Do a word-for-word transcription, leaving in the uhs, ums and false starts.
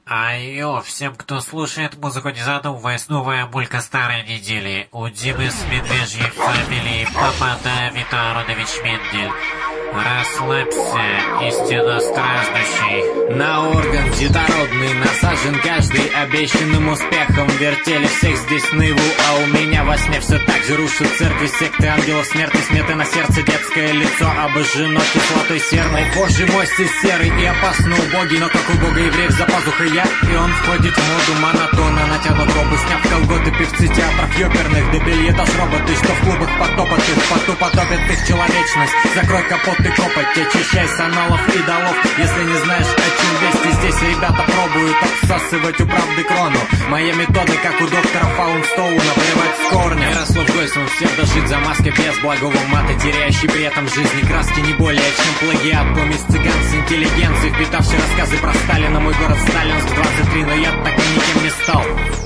Айо, всем, кто слушает музыку, не задумываясь, новая мулька старой недели. У Димы с медвежьей фамилией Папа Давид Аронович Мендель. Расслабься, истинно страждущий. На орган детородный насажен каждый обещанным успехом. Вертели всех здесь наяву, а у меня во сне все так же рушат церкви, секты, ангелов смерти, сметы на сердце, детское лицо обожжено кислотой серной. Боже мой, стиль серый и опасно убогий, но как у бога евреев за пазухой я, и он входит в моду монотонно, натянут робы, сняв колготы, певцы театров ёперных, до белье даже роботы, что в клубах потопотых, поту потопят их человечность. Закрой капот и копоть, очищай с аналов и долов. Если не знаешь, о чем вести, здесь ребята пробуют обсасывать у правды крону. Моя метода, как у доктора Фаунстоуна, вырывать с корня. Я расслов гойством, псевдожить за маской без благого мата, теряющий при этом жизни краски не более чем плагиат. Помесь цыган с интеллигенцией, впитавший рассказы про Сталина. Мой город Сталинск двадцать три, но я так и никем не стал.